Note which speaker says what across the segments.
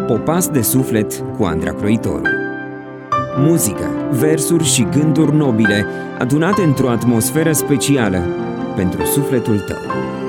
Speaker 1: Popas de suflet cu Andra Croitoru. Muzică, versuri și gânduri nobile adunate într-o atmosferă specială pentru sufletul tău.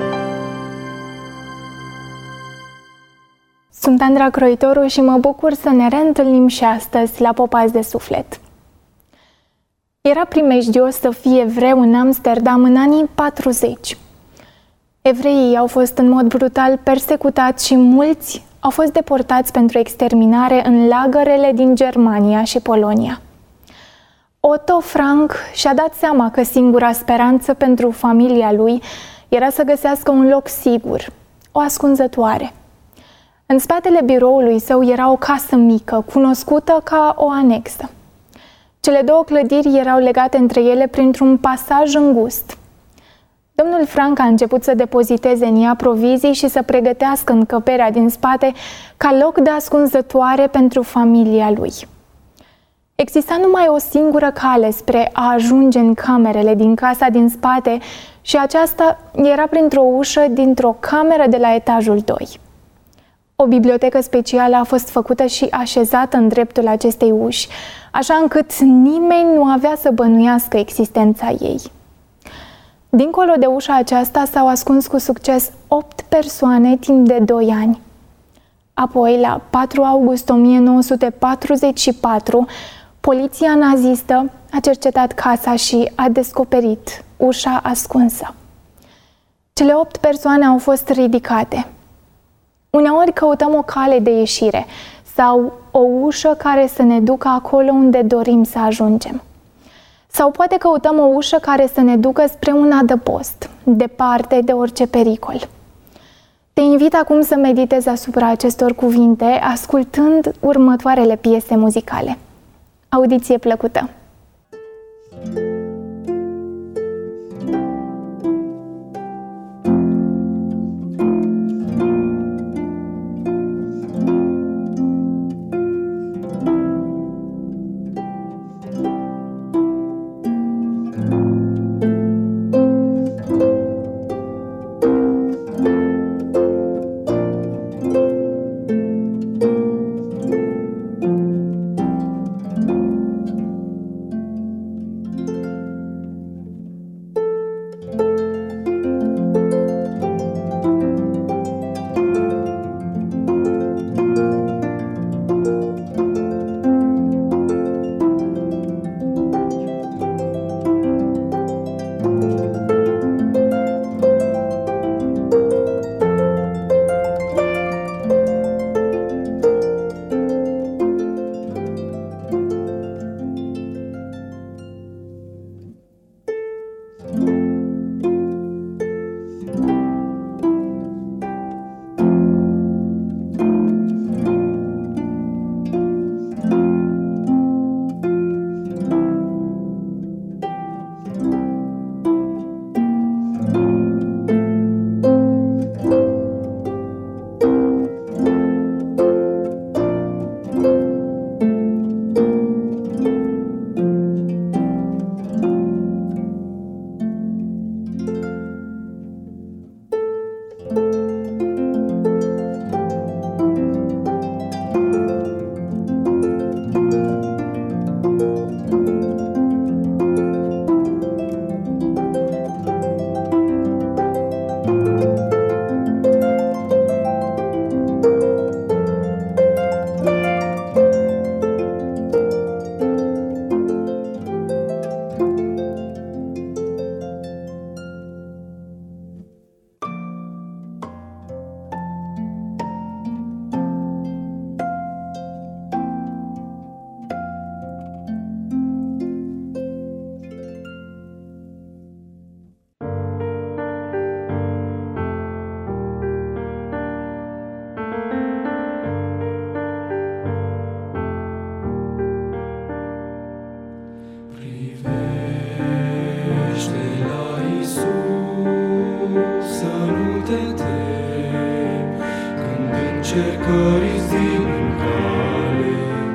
Speaker 2: Sunt Andra Croitoru și mă bucur să ne reîntâlnim și astăzi la Popas de suflet. Era primejdios să fie evreu în Amsterdam în anii 40. Evreii au fost în mod brutal persecutați și mulți au fost deportați pentru exterminare în lagărele din Germania și Polonia. Otto Frank și-a dat seama că singura speranță pentru familia lui era să găsească un loc sigur, o ascunzătoare. În spatele biroului său era o casă mică, cunoscută ca o anexă. Cele două clădiri erau legate între ele printr-un pasaj îngust. Domnul Frank a început să depoziteze în ea provizii și să pregătească încăperea din spate ca loc de ascunzătoare pentru familia lui. Exista numai o singură cale spre a ajunge în camerele din casa din spate și aceasta era printr-o ușă dintr-o cameră de la etajul 2. O bibliotecă specială a fost făcută și așezată în dreptul acestei uși, așa încât nimeni nu avea să bănuiască existența ei. Dincolo de ușa aceasta s-au ascuns cu succes 8 persoane timp de 2 ani. Apoi, la 4 august 1944, poliția nazistă a cercetat casa și a descoperit ușa ascunsă. Cele 8 persoane au fost ridicate. Uneori căutăm o cale de ieșire sau o ușă care să ne ducă acolo unde dorim să ajungem. Sau poate căutăm o ușă care să ne ducă spre un adăpost, departe de orice pericol. Te invit acum să meditezi asupra acestor cuvinte, ascultând următoarele piese muzicale. Audiție plăcută!
Speaker 3: încercări zi în cale.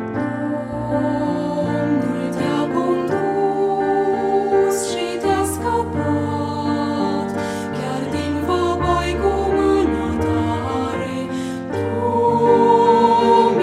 Speaker 4: Domnul te-a condus și te-a scăpat, chiar din văpai cu mână tare. Tu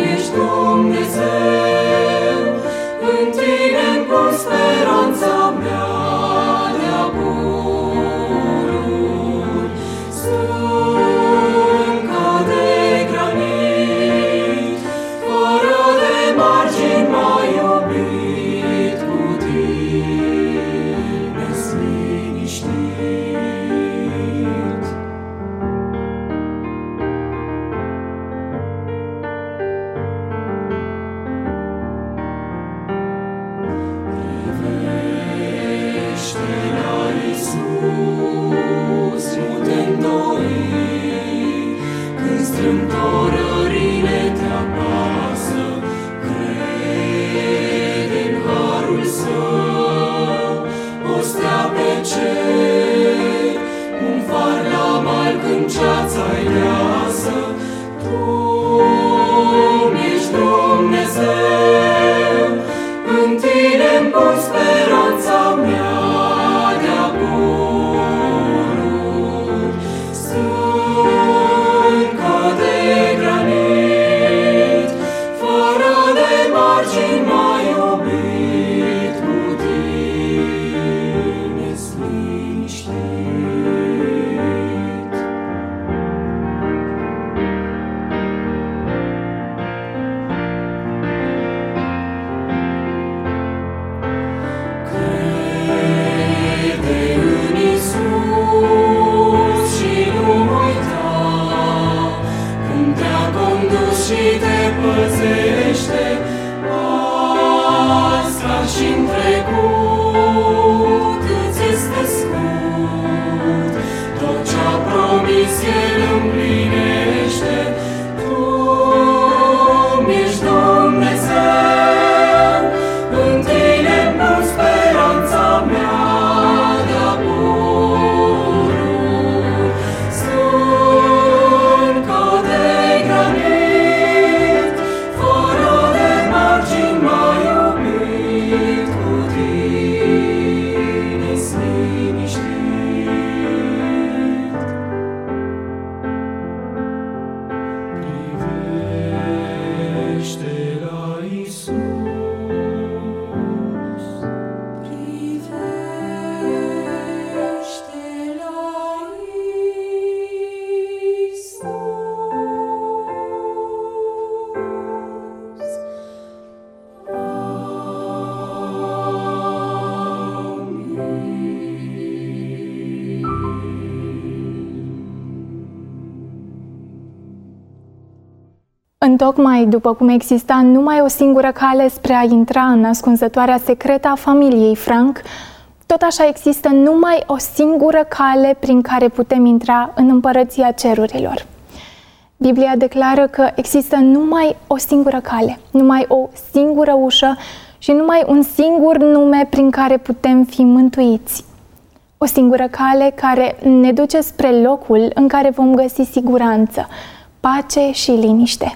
Speaker 2: Întocmai după cum exista numai o singură cale spre a intra în ascunzătoarea secretă a familiei Frank, tot așa există numai o singură cale prin care putem intra în împărăția cerurilor. Biblia declară că există numai o singură cale, numai o singură ușă și numai un singur nume prin care putem fi mântuiți. O singură cale care ne duce spre locul în care vom găsi siguranță, pace și liniște.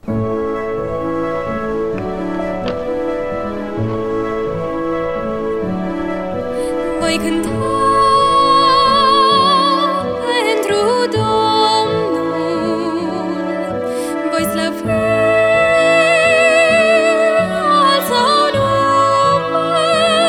Speaker 4: Voi cânta pentru Domnul, voi slăvi al Său nume.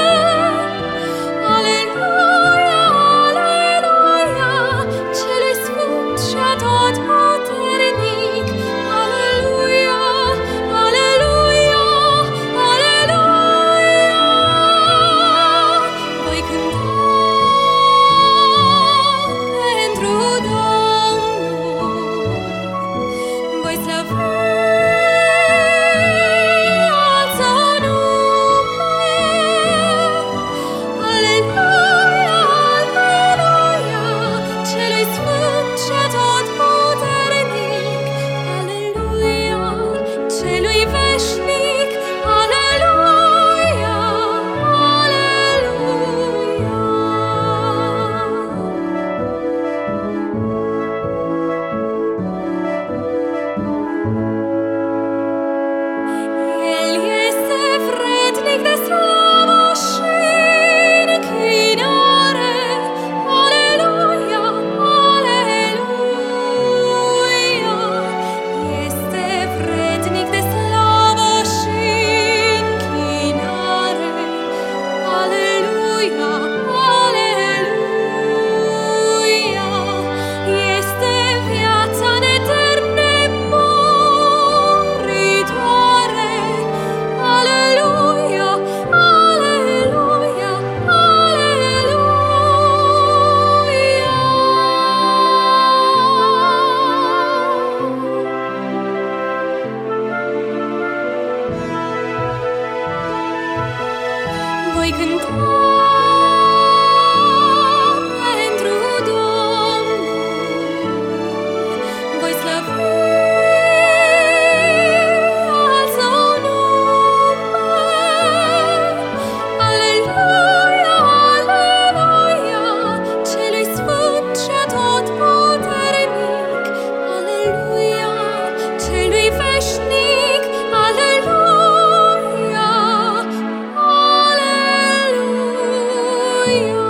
Speaker 4: Aleluia, aleluia, Celui Sfânt și Atotputernic. Aleluia, aleluia, aleluia. Voi cânta pentru Domnul, voi slăvi al Său nume. Aleluia, aleluia, Celui Sfânt și Atotputernic. Aleluia, Celui veșnic. Aleluia, El este vrednic de slavă și închinare. Aleluia, aleluia. Este vrednic de slavă și închinare. Aleluia, aleluia. Este viața neterne moritoare. Aleluia, aleluia, aleluia. Voi cânta pentru Domnul, voi slăvi al Său nume. Aleluia, aleluia, Celui Sfânt și Atotputernic. Aleluia, Celui veșnic. Aleluia, aleluia,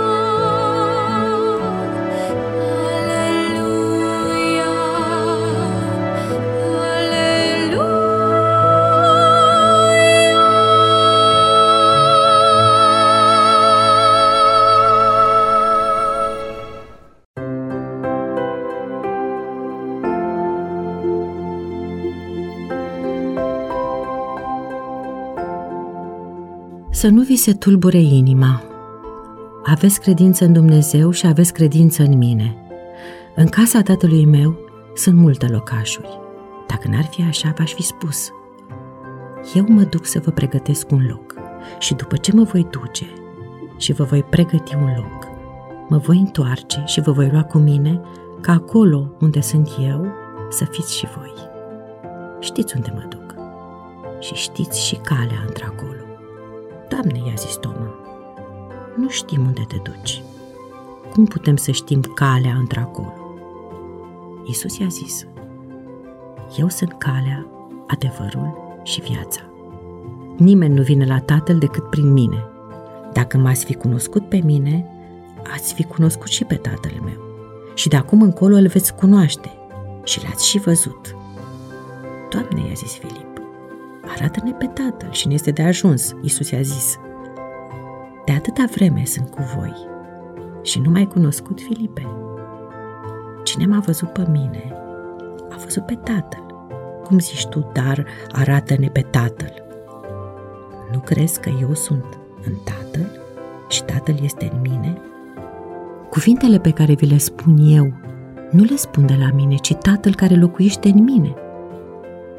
Speaker 5: Să nu vi se tulbure inima. Aveți credință în Dumnezeu și aveți credință în mine. În casa tatălui meu sunt multe locașuri. Dacă n-ar fi așa, v-aș fi spus. Eu mă duc să vă pregătesc un loc și după ce mă voi duce și vă voi pregăti un loc, mă voi întoarce și vă voi lua cu mine, ca acolo unde sunt eu să fiți și voi. Știți unde mă duc și știți și calea într-acolo. Doamne, i-a zis Toma, nu știm unde te duci. Cum putem să știm calea într-acolo? Iisus i-a zis, eu sunt calea, adevărul și viața. Nimeni nu vine la Tatăl decât prin mine. Dacă m-ați fi cunoscut pe mine, ați fi cunoscut și pe Tatăl meu. Și de acum încolo îl veți cunoaște și l-ați și văzut. Doamne, i-a zis Filip, arată-ne pe Tatăl și ne este de ajuns. Iisus i-a zis, de atâta vreme sunt cu voi și nu m-ai cunoscut, Filipe? Cine m-a văzut pe mine, a văzut pe Tatăl. Cum zici tu, dar arată-ne pe Tatăl? Nu crezi că eu sunt în Tatăl și Tatăl este în mine? Cuvintele pe care vi le spun eu, nu le spun de la mine, ci Tatăl care locuiește în mine.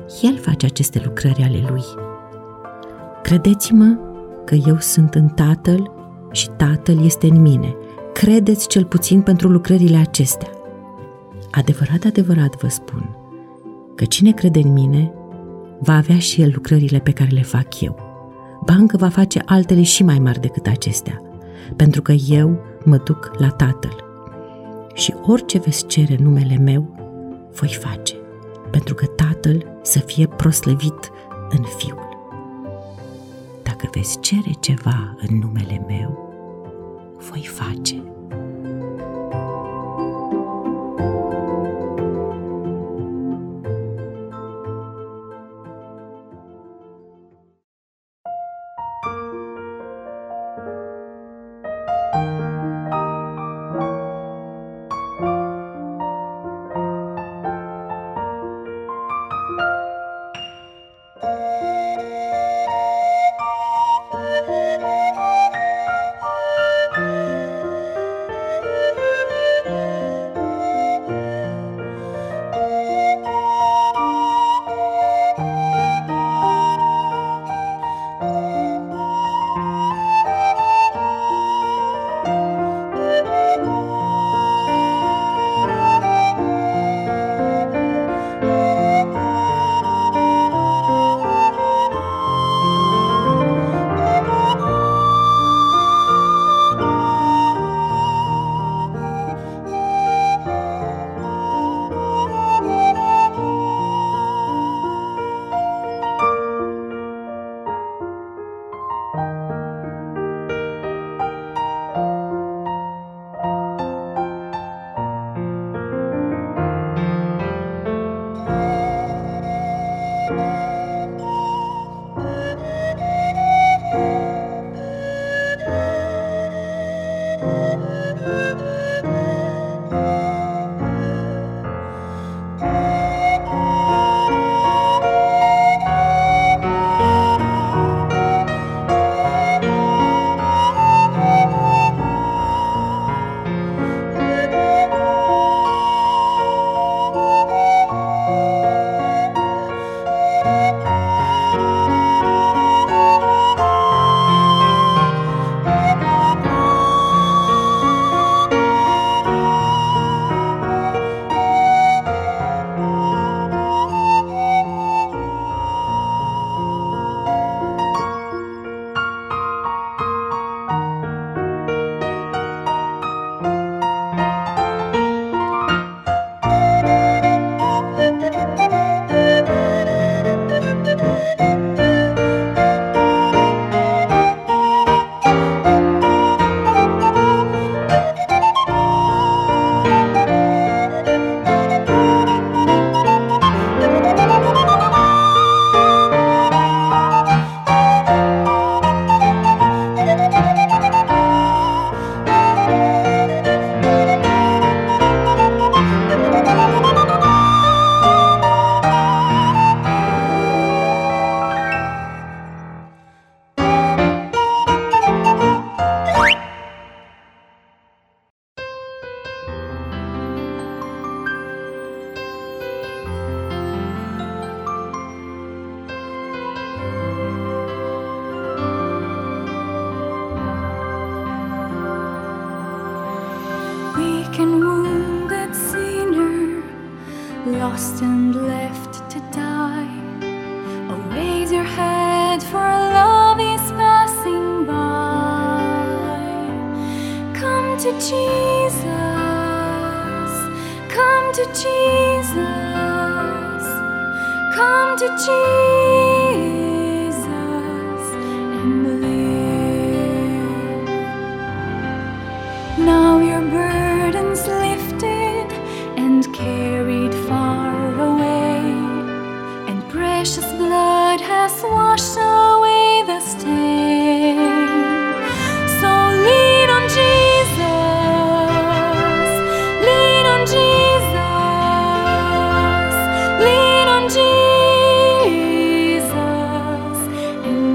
Speaker 5: El face aceste lucrări ale Lui. Credeți-mă că eu sunt în Tatăl și Tatăl este în mine. Credeți cel puțin pentru lucrările acestea. Adevărat, adevărat vă spun că cine crede în mine va avea și el lucrările pe care le fac eu. Ba încă va face altele și mai mari decât acestea, pentru că eu mă duc la Tatăl. Și orice veți cere în numele meu, voi face, pentru că Tatăl să fie proslăvit în Fiul. Dacă veți cere ceva în numele meu, voi face.
Speaker 4: lost and left to die. Oh, raise your head, for love is passing by. Come to Jesus, come to Jesus, come to Jesus and live. Now your burden's lifted and carried far away, and precious blood has washed away the stain. So lean on Jesus, lean on Jesus, lean on Jesus and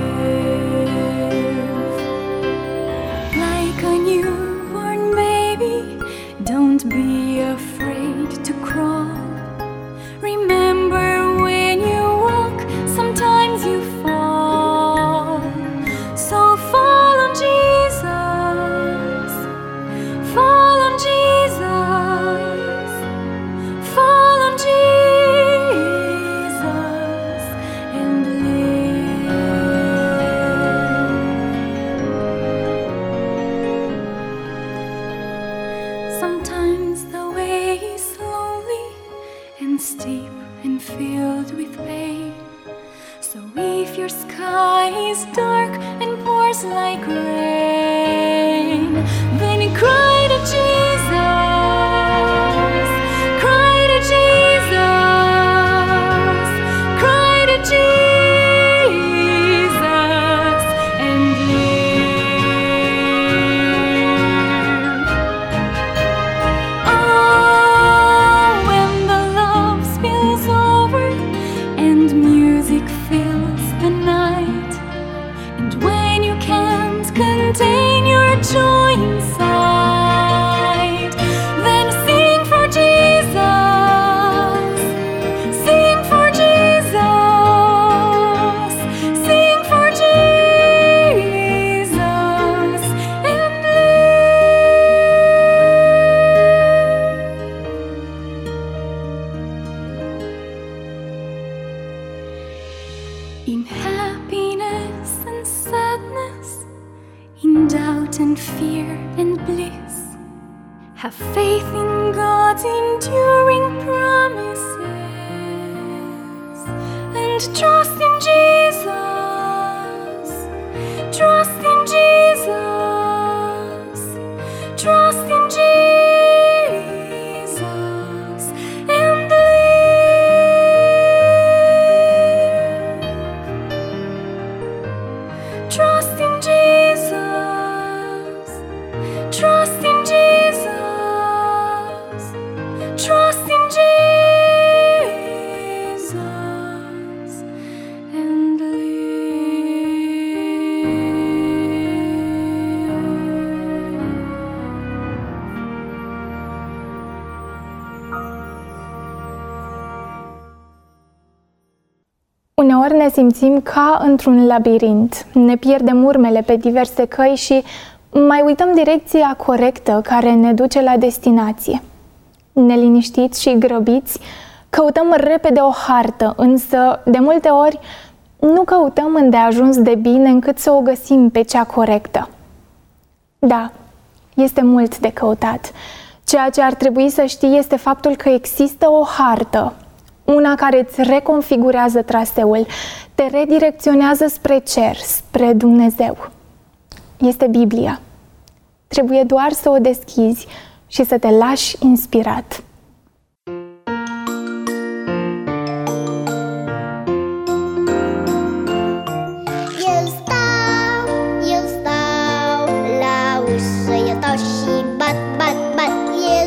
Speaker 4: live. Like a newborn baby, don't be afraid to crawl. Remember when If your sky is dark and pours like rain, then cry to Jesus, cry to Jesus, cry to Jesus and live. Oh, when the love spills over and music fills the night, and when you can't contain your joy inside, then sing for Jesus, sing for Jesus, sing for Jesus and live. In happiness and sadness, in doubt and fear and bliss, have faith in God's enduring promises, and trust in Jesus, trust in Jesus, trust in Jesus and live. Trust in Jesus, trust in Jesus, trust in Jesus and
Speaker 2: Uneori ne simțim ca într-un labirint. Ne pierdem urmele pe diverse căi și mai uităm direcția corectă care ne duce la destinație. Neliniștiți și grăbiți, căutăm repede o hartă, însă de multe ori nu căutăm îndeajuns de bine încât să o găsim pe cea corectă. Da, este mult de căutat. Ceea ce ar trebui să știi este faptul că există o hartă, una care îți reconfigurează traseul, te redirecționează spre cer, spre Dumnezeu. Este Biblia. Trebuie doar să o deschizi și să te lași inspirat.
Speaker 6: Eu stau la ușă, eu stau și bat, bat, bat. Eu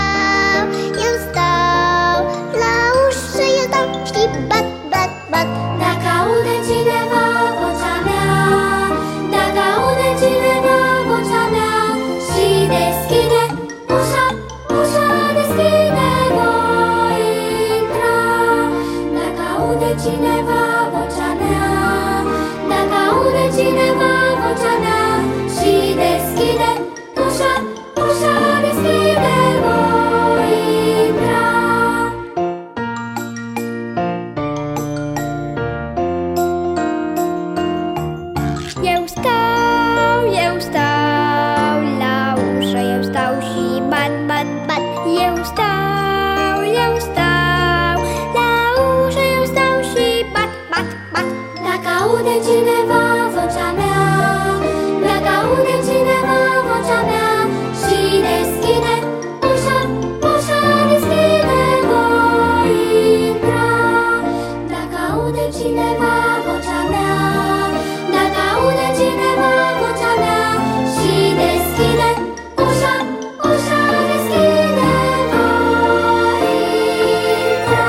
Speaker 6: stau la ușă, eu stau și bat, bat, bat.
Speaker 4: Dacă aude cineva vocea mea, dacă aude cineva vocea mea și deschide ușa, ușa deschide, voi intra. Dacă aude cineva vocea mea, dacă aude cineva vocea mea și deschide ușa, ușa deschide, voi intra.
Speaker 6: Eu stau la ușă, eu stau și bat, bat, bat. Eu stau la ușă, eu stau și bat, bat, bat.
Speaker 4: Dacă aude cineva vocea mea, dacă aude cineva vocea mea și deschide ușa, ușa deschide, voi intra. Dacă aude cineva vocea mea, dacă aude cineva vocea mea și deschide ușa, ușa deschide, voi intra.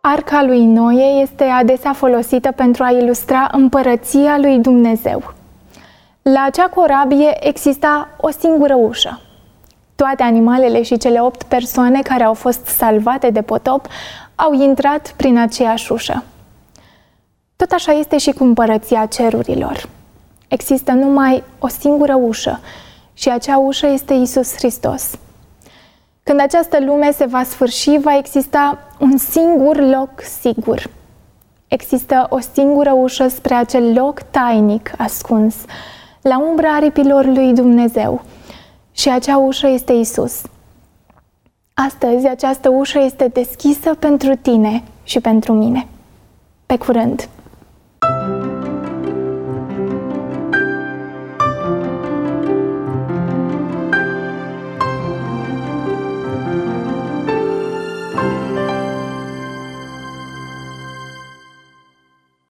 Speaker 2: Arca lui Noe este adesea folosită pentru a ilustra împărăția lui Dumnezeu. La acea corabie exista o singură ușă. Toate animalele și cele 8 persoane care au fost salvate de potop au intrat prin aceeași ușă. Tot așa este și cu împărăția cerurilor. Există numai o singură ușă și acea ușă este Iisus Hristos. Când această lume se va sfârși, va exista un singur loc sigur. Există o singură ușă spre acel loc tainic, ascuns, la umbra aripilor lui Dumnezeu. Și acea ușă este Iisus. Astăzi, această ușă este deschisă pentru tine și pentru mine. Pe curând!